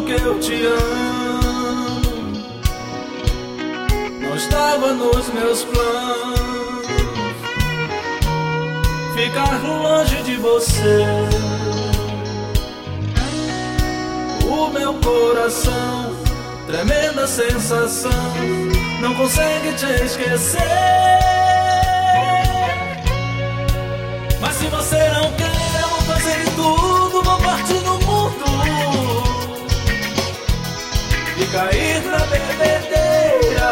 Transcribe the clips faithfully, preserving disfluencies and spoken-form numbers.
que eu te amo. Não estava nos meus planos ficar longe de você. O meu coração, tremenda sensação, não consegue te esquecer. Mas se você não quer, eu vou fazer de tudo, vou partir no mundo e cair na bebedeira.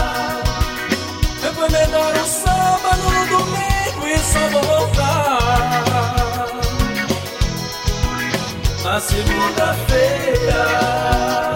É melhor o sábado no domingo e só voltar na segunda-feira.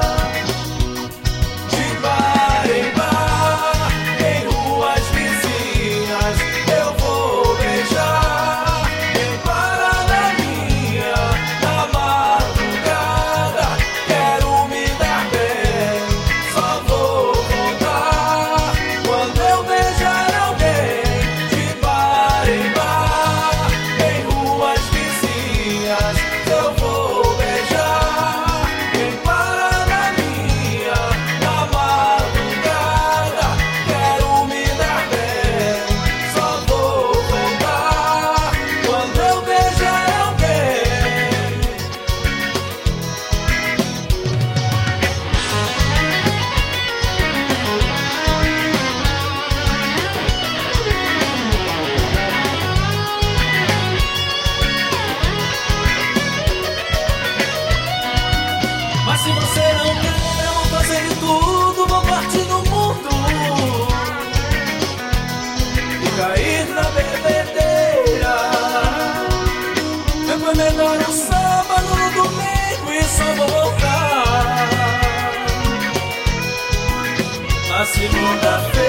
Se você não quer, eu vou fazer de tudo, vou partir no mundo e cair na bebedeira. É melhor o sábado no domingo e só voltar na segunda-feira.